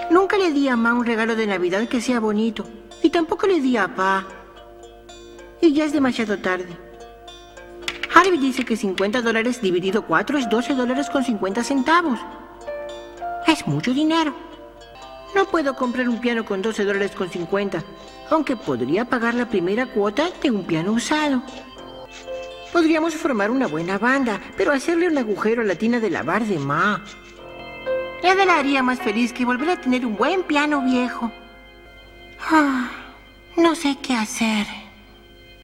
Nunca le di a Ma un regalo de Navidad que sea bonito. Y tampoco le di a Pa. Y ya es demasiado tarde. Harvey dice que $50 dividido 4 es $12.50. Es mucho dinero. No puedo comprar un piano con $12.50, aunque podría pagar la primera cuota de un piano usado. Podríamos formar una buena banda, pero hacerle un agujero a la tina de lavar de Ma. Nada la haría más feliz que volver a tener un buen piano viejo. No sé qué hacer.